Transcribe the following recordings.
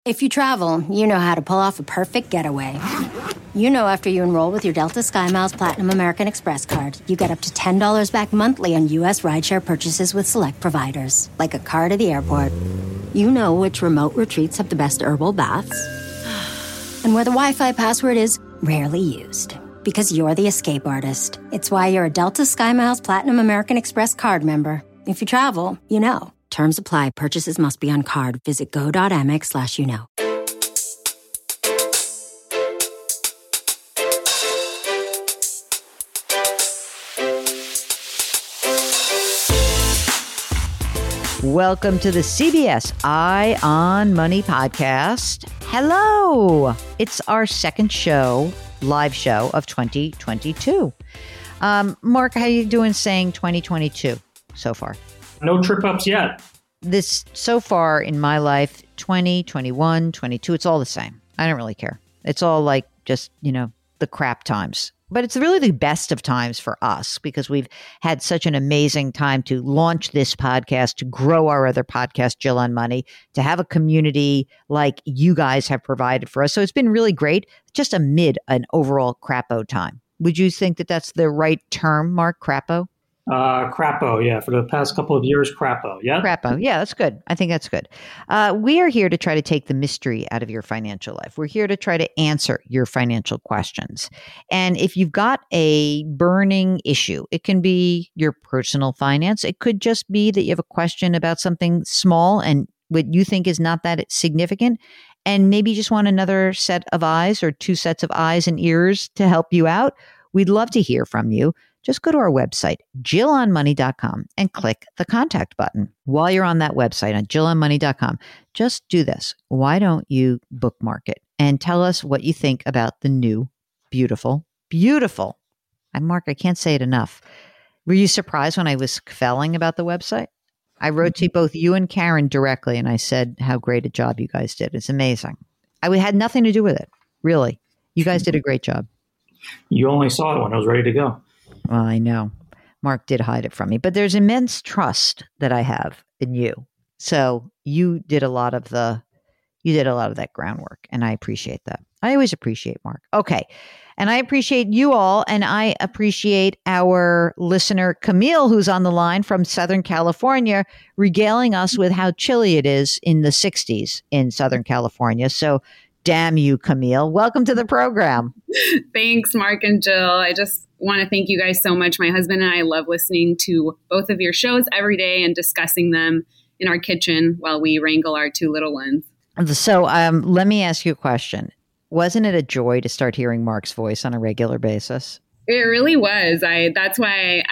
If you travel, you know how to pull off a perfect getaway. You know after you enroll with your Delta SkyMiles Platinum American Express card, you get up to $10 back monthly on U.S. rideshare purchases with select providers, like a car to the airport. You know which remote retreats have the best herbal baths, and where the Wi-Fi password is rarely used. Because you're the escape artist. It's why you're a Delta SkyMiles Platinum American Express card member. If you travel, you know. Terms apply. Purchases must be on card. Visit go.amex/you-know. Welcome to the CBS Eye on Money podcast. Hello. It's our second show, live show of 2022. Mark, how you doing saying 2022 so far? No trip ups yet. This so far in my life, 20, 21, 22, it's all the same. I don't really care. It's all like just, the crap times. But it's really the best of times for us because we've had such an amazing time to launch this podcast, to grow our other podcast, Jill on Money, to have a community like you guys have provided for us. So it's been really great, just amid an overall crapo time. Would you think that that's the right term, Mark, crapo? Crapo, yeah. For the past couple of years, crapo, yeah? Crapo, yeah, that's good. I think that's good. We are here to try to take the mystery out of your financial life. We're here to try to answer your financial questions. And if you've got a burning issue, it can be your personal finance. It could just be that you have a question about something small and what you think is not that significant. And maybe you just want another set of eyes or two sets of eyes and ears to help you out. We'd love to hear from you. Just go to our website, jillonmoney.com, and click the contact button. While you're on that website, on jillonmoney.com, just do this. Why don't you bookmark it and tell us what you think about the new, beautiful, Mark, I can't say it enough. Were you surprised when I was felling about the website? I wrote to both you and Karen directly, and I said how great a job you guys did. It's amazing. I had nothing to do with it, really. You guys did a great job. You only saw it when it was ready to go. Well, I know. Mark did hide it from me, but there's immense trust that I have in you. So you did a lot of that groundwork, and I appreciate that. I always appreciate Mark. Okay. And I appreciate you all, and I appreciate our listener, Camille, who's on the line from Southern California, regaling us with how chilly it is in the 60s in Southern California. So damn you, Camille. Welcome to the program. Thanks, Mark and Jill. I just want to thank you guys so much. My husband and I love listening to both of your shows every day and discussing them in our kitchen while we wrangle our two little ones. So let me ask you a question. Wasn't it a joy to start hearing Mark's voice on a regular basis? It really was. That's why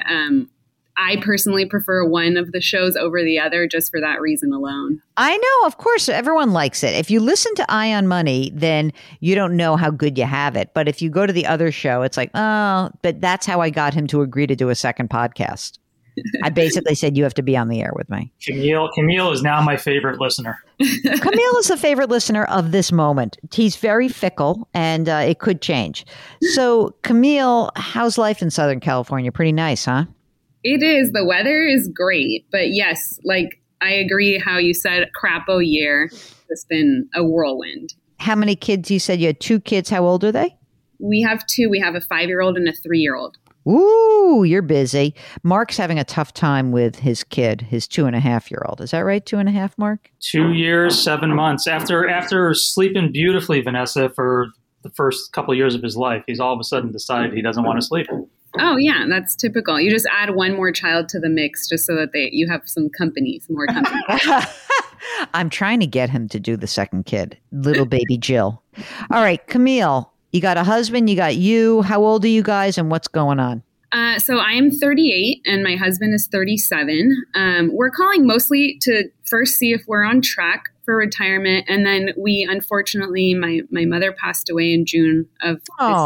I personally prefer one of the shows over the other just for that reason alone. I know, of course, everyone likes it. If you listen to Eye on Money, then you don't know how good you have it. But if you go to the other show, it's like, oh, but that's how I got him to agree to do a second podcast. I basically said, you have to be on the air with me. Camille is now my favorite listener. Camille is the favorite listener of this moment. He's very fickle, and it could change. So, Camille, how's life in Southern California? Pretty nice, huh? It is. The weather is great. But yes, like I agree how you said crapo year. It's been a whirlwind. How many kids? You said you had two kids. How old are they? We have two. We have a 5-year-old and a 3-year-old. Ooh, you're busy. Mark's having a tough time with his kid, his 2.5-year-old. Is that right? 2.5, Mark? 2 years, 7 months. After sleeping beautifully, Vanessa, for the first couple of years of his life, he's all of a sudden decided he doesn't want to sleep. Oh, yeah, that's typical. You just add one more child to the mix just so that you have some more company. I'm trying to get him to do the second kid, little baby Jill. All right, Camille, you got a husband, you got you. How old are you guys and what's going on? So I am 38 and my husband is 37. We're calling mostly to first see if we're on track for retirement. And then unfortunately, my mother passed away in June of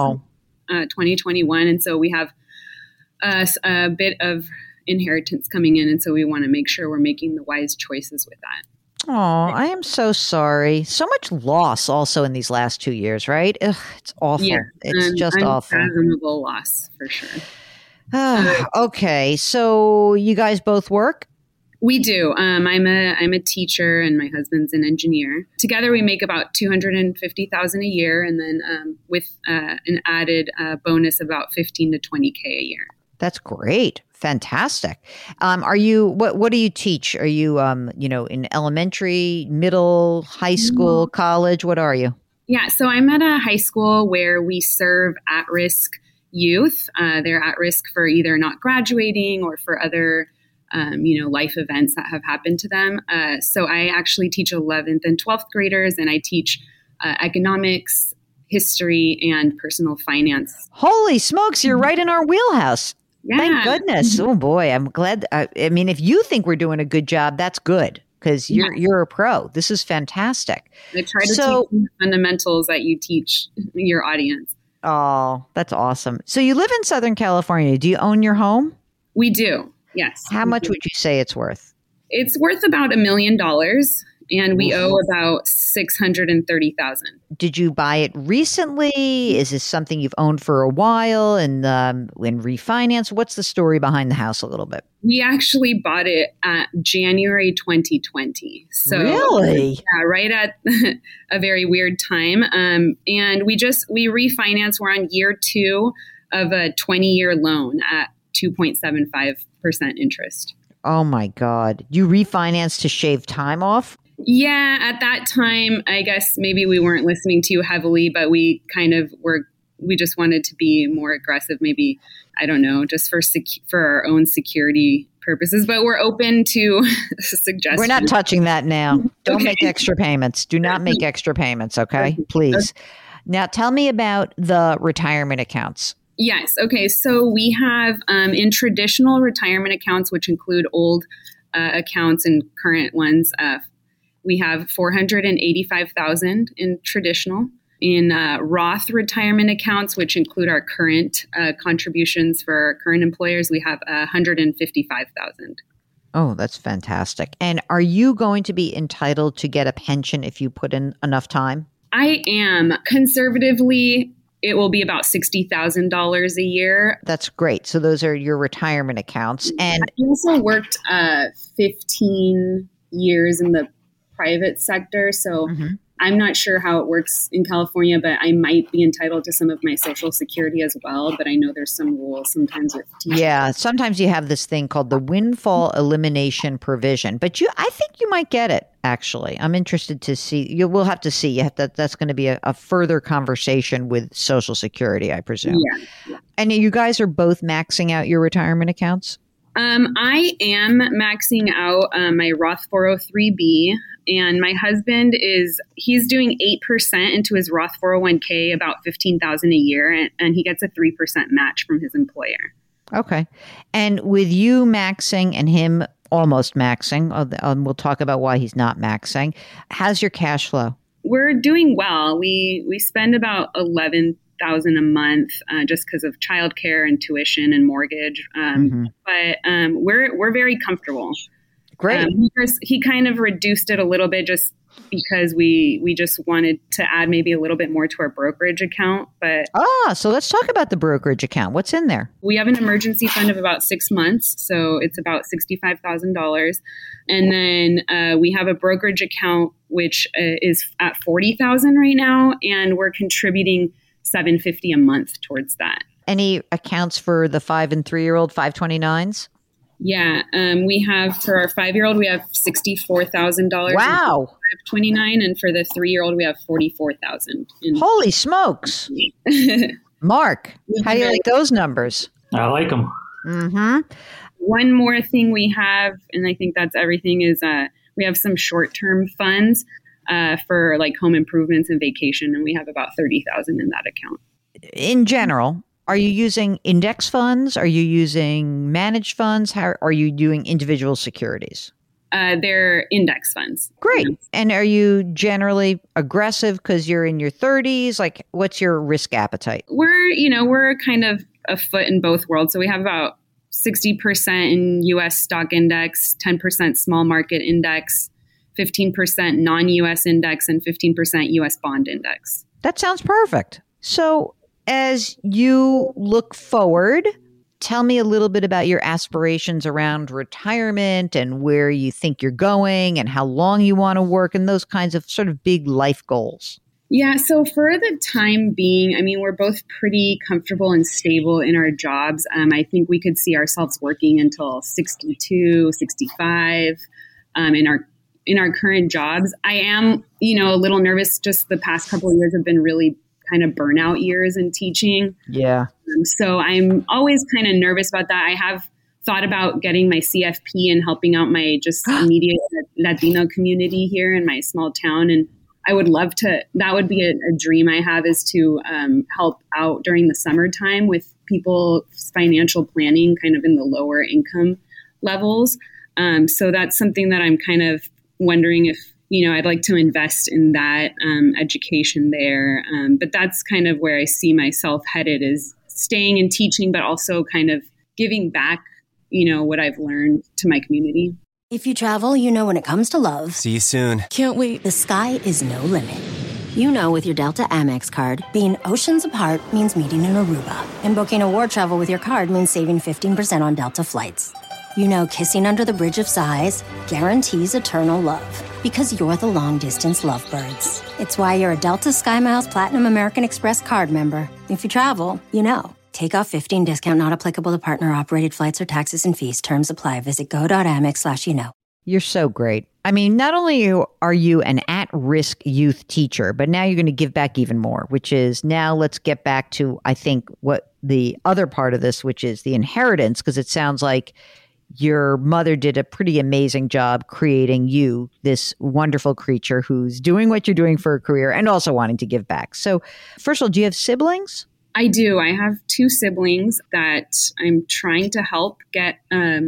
2021. And so we have a bit of inheritance coming in. And so we want to make sure we're making the wise choices with that. Oh, I am so sorry. So much loss also in these last 2 years, right? Ugh, it's awful. Yeah, it's just awful. Unfathomable loss for sure. Okay. So you guys both work? We do. I'm a teacher, and my husband's an engineer. Together, we make about $250,000 a year, and then with an added bonus, about 15 to 20K a year. That's great. Fantastic. Are you, what do you teach? Are you, in elementary, middle, high school, college? What are you? Yeah, so I'm at a high school where we serve at-risk youth. They're at risk for either not graduating or for other, life events that have happened to them. So I actually teach 11th and 12th graders, and I teach economics, history, and personal finance. Holy smokes, you're right in our wheelhouse. Yeah. Thank goodness. Oh boy, I'm glad. If you think we're doing a good job, that's good because you're a pro. This is fantastic. I try to teach the fundamentals that you teach your audience. Oh, that's awesome. So you live in Southern California. Do you own your home? We do. Yes. How much would you say it's worth? It's worth about $1 million, and we owe about $630,000. Did you buy it recently? Is this something you've owned for a while and refinance? What's the story behind the house a little bit? We actually bought it at January 2020. So really? Yeah, right at a very weird time. And we refinanced. We're on year 2 of a 20-year loan at 2.75% interest. Oh my God. You refinanced to shave time off? Yeah, at that time, I guess maybe we weren't listening too heavily, but we kind of we just wanted to be more aggressive, maybe, I don't know, just for our own security purposes, but we're open to suggestions. We're not touching that now. Don't make extra payments. Do not make extra payments, okay? Please. Now tell me about the retirement accounts. Yes. Okay. So we have in traditional retirement accounts, which include old accounts and current ones, we have $485,000 in traditional. In Roth retirement accounts, which include our current contributions for our current employers, we have $155,000. Oh, that's fantastic. And are you going to be entitled to get a pension if you put in enough time? I am. Conservatively, it will be about $60,000 a year. That's great. So those are your retirement accounts. And I also worked 15 years in the private sector. So I'm not sure how it works in California, but I might be entitled to some of my Social Security as well. But I know there's some rules sometimes with teachers. Yeah, sometimes you have this thing called the windfall elimination provision. But I think you might get it, actually. I'm interested to see. We'll have to see. That's going to be a further conversation with Social Security, I presume. Yeah. And you guys are both maxing out your retirement accounts? I am maxing out my Roth 403B, and my husband he's doing 8% into his Roth 401k, about $15,000 a year, and he gets a 3% match from his employer. Okay. And with you maxing and him almost maxing, we'll talk about why he's not maxing. How's your cash flow? We're doing well. We spend about $11,000 a month just because of childcare and tuition and mortgage. But we're very comfortable. Great. He kind of reduced it a little bit just because we just wanted to add maybe a little bit more to our brokerage account. But so let's talk about the brokerage account. What's in there? We have an emergency fund of about 6 months, so it's about $65,000. And then we have a brokerage account which is at $40,000 right now, and we're contributing $750 a month towards that. Any accounts for the 5 and 3-year-old 529s? Yeah, we have for our 5-year-old, we have $64,000. Wow. 529, and for the 3-year-old, we have $44,000. Holy smokes! Mark, how do you like those numbers? I like them. Mm-hmm. One more thing we have, and I think that's everything, is we have some short-term funds for like home improvements and vacation, and we have about $30,000 in that account. In general, are you using index funds? Are you using managed funds? How are you doing individual securities? They're index funds. Great. And are you generally aggressive because you're in your 30s? Like, what's your risk appetite? We're kind of a foot in both worlds. So we have about 60% in U.S. stock index, 10% small market index, 15% non-U.S. index, and 15% U.S. bond index. That sounds perfect. So as you look forward, tell me a little bit about your aspirations around retirement and where you think you're going and how long you want to work and those kinds of sort of big life goals. Yeah, so for the time being, I mean, we're both pretty comfortable and stable in our jobs. I think we could see ourselves working until 62, 65 in our current jobs. I am, a little nervous. Just the past couple of years have been really kind of burnout years in teaching. Yeah. So I'm always kind of nervous about that. I have thought about getting my CFP and helping out my just immediate Latino community here in my small town. And I would love to, that would be a dream I have, is to help out during the summertime with people's financial planning kind of in the lower income levels. So that's something that I'm kind of wondering if, I'd like to invest in that education there. But that's kind of where I see myself headed, is staying and teaching, but also kind of giving back, what I've learned to my community. If you travel, when it comes to love. See you soon. Can't wait. The sky is no limit. With your Delta Amex card, being oceans apart means meeting in Aruba. And booking award travel with your card means saving 15% on Delta flights. Kissing under the bridge of sighs guarantees eternal love. Because you're the long-distance lovebirds. It's why you're a Delta SkyMiles Platinum American Express card member. If you travel, Take off 15 discount not applicable to partner-operated flights or taxes and fees. Terms apply. Visit go.amex/. You're so great. I mean, not only are you an at-risk youth teacher, but now you're going to give back even more, which is now let's get back to, I think, what the other part of this, which is the inheritance, because it sounds like your mother did a pretty amazing job creating you, this wonderful creature who's doing what you're doing for a career and also wanting to give back. So first of all, do you have siblings? I do. I have two siblings that I'm trying to help get,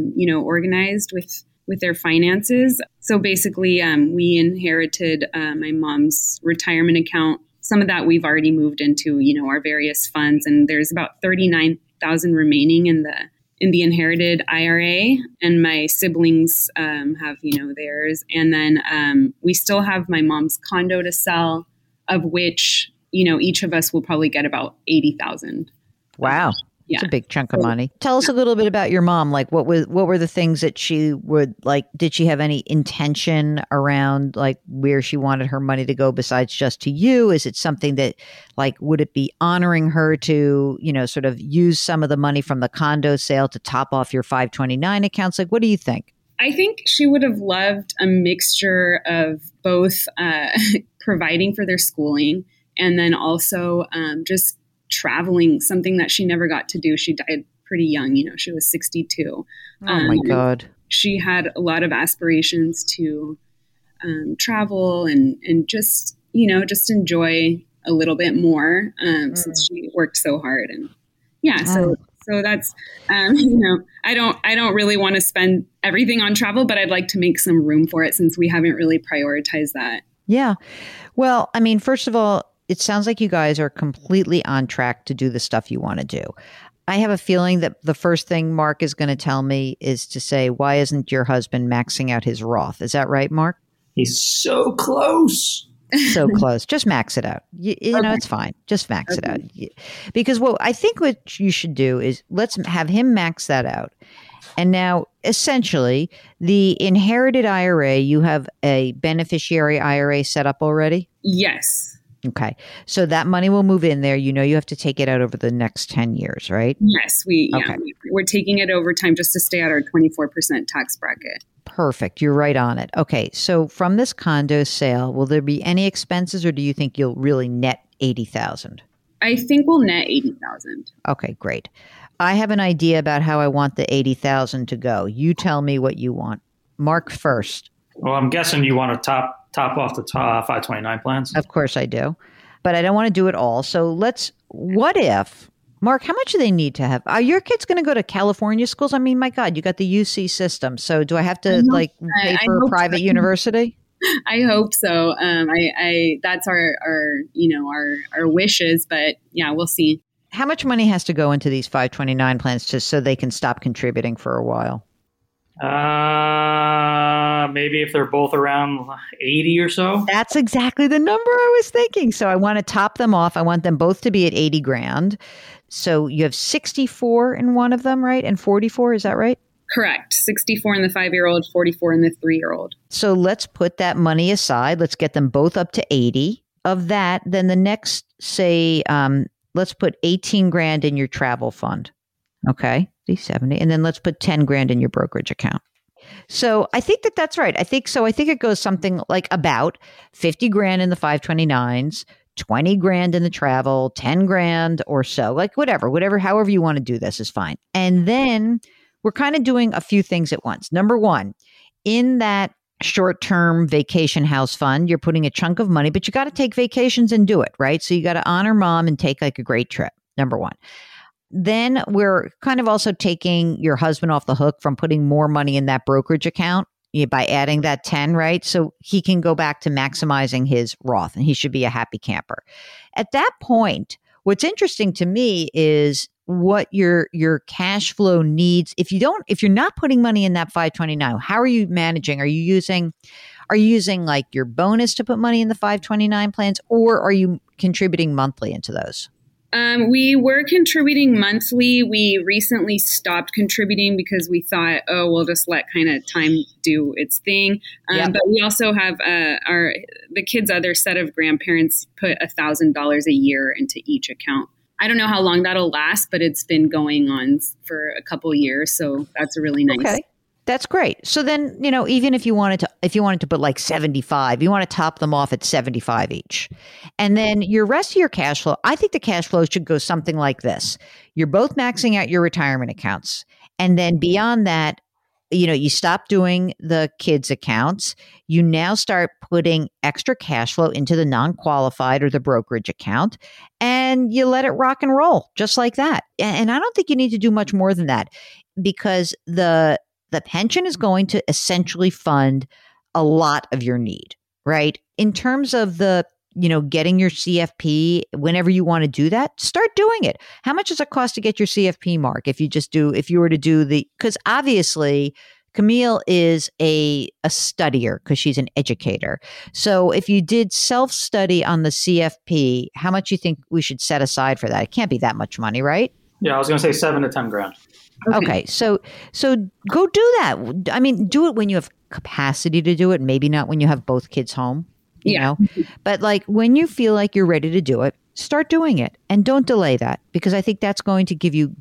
organized with their finances. So basically, we inherited my mom's retirement account. Some of that we've already moved into, our various funds, and there's about $39,000 remaining in the inherited IRA, and my siblings have, theirs. And then we still have my mom's condo to sell, of which, each of us will probably get about $80,000. Wow. Yeah. It's a big chunk of money. Tell us a little bit about your mom. Like, what were the things that she would like? Did she have any intention around like where she wanted her money to go besides just to you? Is it something that like, would it be honoring her to, sort of use some of the money from the condo sale to top off your 529 accounts? Like, what do you think? I think she would have loved a mixture of both providing for their schooling and then also just traveling, something that she never got to do. She died pretty young. She was 62. Oh my God. She had a lot of aspirations to travel and just, just enjoy a little bit more since she worked so hard. And yeah, so that's, I don't really want to spend everything on travel, but I'd like to make some room for it since we haven't really prioritized that. Yeah. Well, I mean, first of all, it sounds like you guys are completely on track to do the stuff you want to do. I have a feeling that the first thing Mark is going to tell me is to say, why isn't your husband maxing out his Roth? Is that right, Mark? He's so close. So close. Just max it out. You know, it's fine. Just max it out. Because I think what you should do is let's have him max that out. And now, essentially, the inherited IRA, you have a beneficiary IRA set up already? Yes. Okay. So that money will move in there. You have to take it out over the next 10 years, right? Yes. We're taking it over time just to stay at our 24% tax bracket. Perfect. You're right on it. Okay. So from this condo sale, will there be any expenses or do you think you'll really net $80,000? I think we'll net $80,000. Okay, great. I have an idea about how I want the $80,000 to go. You tell me what you want. Mark first. Well, I'm guessing you want to top off the 529 plans. Of course I do. But I don't want to do it all. So what if, Mark, how much do they need to have? Are your kids going to go to California schools? I mean, my God, you got the UC system. So do I have to pay for a private university? I hope so. That's our wishes, but yeah, we'll see. How much money has to go into these 529 plans just so they can stop contributing for a while? Maybe if they're both around 80 or so. That's exactly the number I was thinking. So I want to top them off. I want them both to be at 80 grand. So you have 64 in one of them, right? And 44, is that right? Correct. 64 in the 5-year-old, 44 in the 3-year-old. So let's put that money aside. Let's get them both up to 80. Of that, then the next, say, let's put 18 grand in your travel fund. Okay, 70. And then let's put 10 grand in your brokerage account. So I think that's right. I think it goes something like about 50 grand in the 529s, 20 grand in the travel, 10 grand or so, like whatever, however you want to do this is fine. And then we're kind of doing a few things at once. Number one, in that short-term vacation house fund, you're putting a chunk of money, but you got to take vacations and do it, right? So you got to honor mom and take like a great trip. Number one. Then we're kind of also taking your husband off the hook from putting more money in that brokerage account by adding that 10, right? So he can go back to maximizing his Roth and he should be a happy camper. At that point, what's interesting to me is what your cash flow needs. If you're not putting money in that 529, how are you managing? Are you using like your bonus to put money in the 529 plans, or are you contributing monthly into those? We were contributing monthly. We recently stopped contributing because we thought, we'll just let kind of time do its thing. But we also have the kids' other set of grandparents put $1,000 a year into each account. I don't know how long that'll last, but it's been going on for a couple of years. So that's really nice. Okay. That's great. So then, even if you wanted to put like 75, you want to top them off at 75 each. And then your rest of your cash flow, I think the cash flow should go something like this. You're both maxing out your retirement accounts. And then beyond that, you stop doing the kids' accounts. You now start putting extra cash flow into the non-qualified or the brokerage account, and you let it rock and roll just like that. And I don't think you need to do much more than that, because the pension is going to essentially fund a lot of your need, right? In terms of the, getting your CFP, whenever you want to do that, start doing it. How much does it cost to get your CFP, Mark? If you were to do because obviously Camille is a studier because she's an educator. So if you did self-study on the CFP, how much you think we should set aside for that? It can't be that much money, right? Yeah, I was going to say 7 to 10 grand. Okay. So go do that. I mean, do it when you have capacity to do it. Maybe not when you have both kids home, you know, but like when you feel like you're ready to do it, start doing it and don't delay that, because I think that's going to give you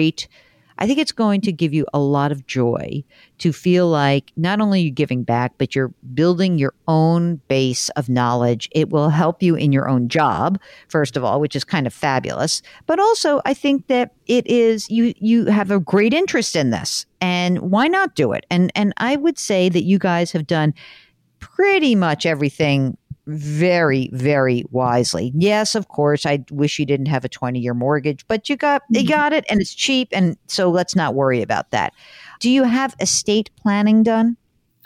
it's going to give you a lot of joy to feel like not only you're giving back, but you're building your own base of knowledge. It will help you in your own job, first of all, which is kind of fabulous. But also, I think that it is, you have a great interest in this, and why not do it? And I would say that you guys have done pretty much everything very, very wisely. Yes, of course, I wish you didn't have a 20-year mortgage, but you got it, and it's cheap, and so let's not worry about that. Do you have estate planning done?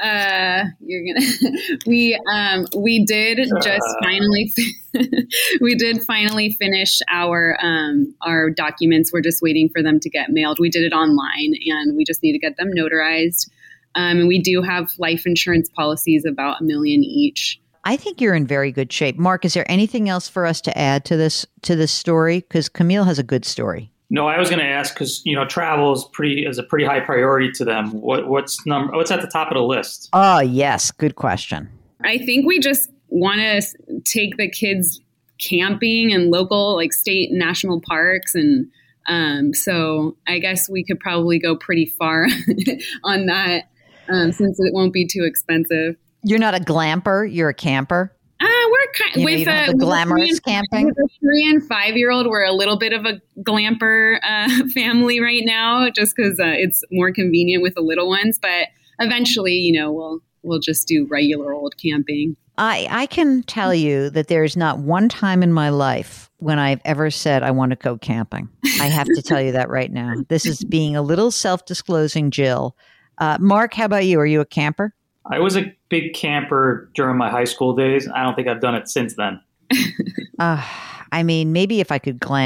We did just finally we did finally finish our documents. We're just waiting for them to get mailed. We did it online, and we just need to get them notarized. And we do have life insurance policies, about $1 million each. I think you're in very good shape. Mark, is there anything else for us to add to this story? Because Camille has a good story. No, I was going to ask, because travel is a pretty high priority to them. What's at the top of the list? Oh, yes, good question. I think we just want to take the kids camping in local, like state and national parks, and so I guess we could probably go pretty far on that, since it won't be too expensive. You're not a glamper. You're a camper. We're with the glamorous camping. With a 3 and 5-year-old, we're a little bit of a glamper family right now, just because it's more convenient with the little ones. But eventually, we'll just do regular old camping. I can tell you that there's not one time in my life when I've ever said I want to go camping. I have to tell you that right now. This is being a little self-disclosing, Jill. Mark, how about you? Are you a camper? I was a big camper during my high school days. I don't think I've done it since then. I mean, maybe if I could glamp,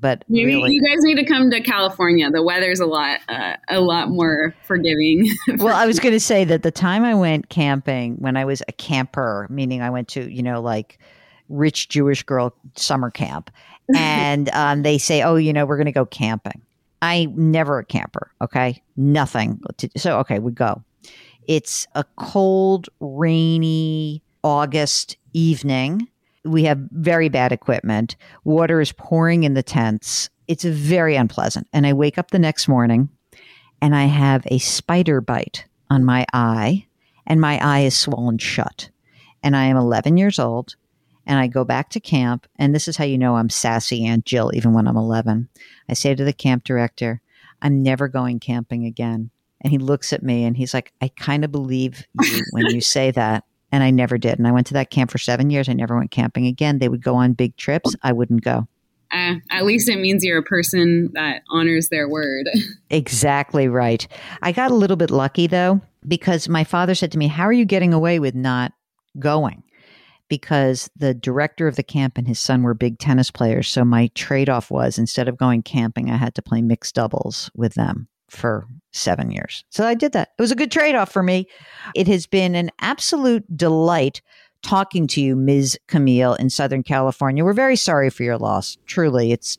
but maybe really, you guys need to come to California. The weather's a lot more forgiving. Well, I was going to say that the time I went camping, when I was a camper, meaning I went to, like rich Jewish girl summer camp, and they say, oh, we're going to go camping. I never a camper. Okay. Nothing. So, okay, we go. It's a cold, rainy August evening. We have very bad equipment. Water is pouring in the tents. It's very unpleasant. And I wake up the next morning and I have a spider bite on my eye, and my eye is swollen shut. And I am 11 years old, and I go back to camp. And this is how you know I'm sassy Aunt Jill, even when I'm 11. I say to the camp director, I'm never going camping again. And he looks at me and he's like, I kind of believe you when you say that. And I never did. And I went to that camp for 7 years. I never went camping again. They would go on big trips. I wouldn't go. At least it means you're a person that honors their word. Exactly right. I got a little bit lucky, though, because my father said to me, how are you getting away with not going? Because the director of the camp and his son were big tennis players. So my trade-off was, instead of going camping, I had to play mixed doubles with them for 7 years. So I did that. It was a good trade-off for me. It has been an absolute delight talking to you, Ms. Camille, in Southern California. We're very sorry for your loss. Truly. It's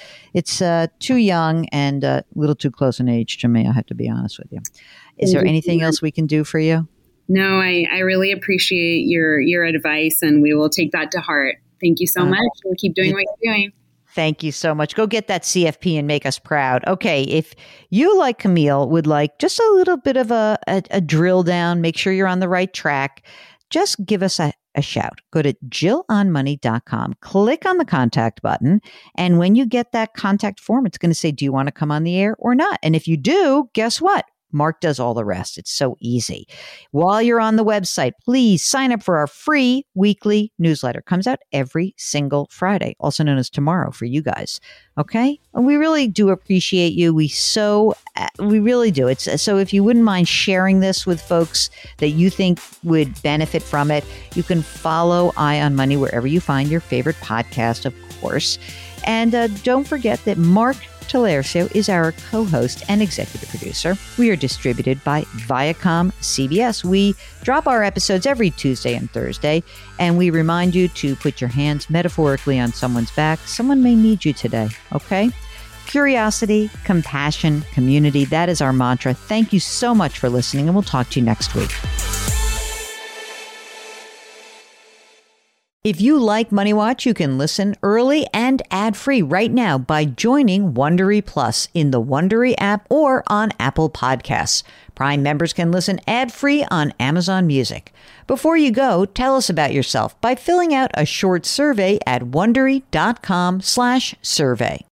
too young and a little too close in age to me. I have to be honest with you. Is there anything else we can do for you? No, I really appreciate your advice, and we will take that to heart. Thank you so much. We'll keep doing what you're doing. Thank you so much. Go get that CFP and make us proud. Okay, if you, like Camille, would like just a little bit of a drill down, make sure you're on the right track, just give us a shout. Go to JillOnMoney.com, click on the contact button, and when you get that contact form, it's going to say, do you want to come on the air or not? And if you do, guess what? Mark does all the rest. It's so easy. While you're on the website, please sign up for our free weekly newsletter. It comes out every single Friday, also known as tomorrow for you guys. Okay? And we really do appreciate you. We really do. So if you wouldn't mind sharing this with folks that you think would benefit from it, you can follow Eye on Money wherever you find your favorite podcast, of course. And don't forget that Mark Talercio is our co-host and executive producer. We are distributed by Viacom CBS. We drop our episodes every Tuesday and Thursday, and we remind you to put your hands metaphorically on someone's back. Someone may need you today, okay? Curiosity, compassion, community, that is our mantra. Thank you so much for listening, and we'll talk to you next week. If you like Money Watch, you can listen early and ad-free right now by joining Wondery Plus in the Wondery app or on Apple Podcasts. Prime members can listen ad-free on Amazon Music. Before you go, tell us about yourself by filling out a short survey at Wondery.com/survey.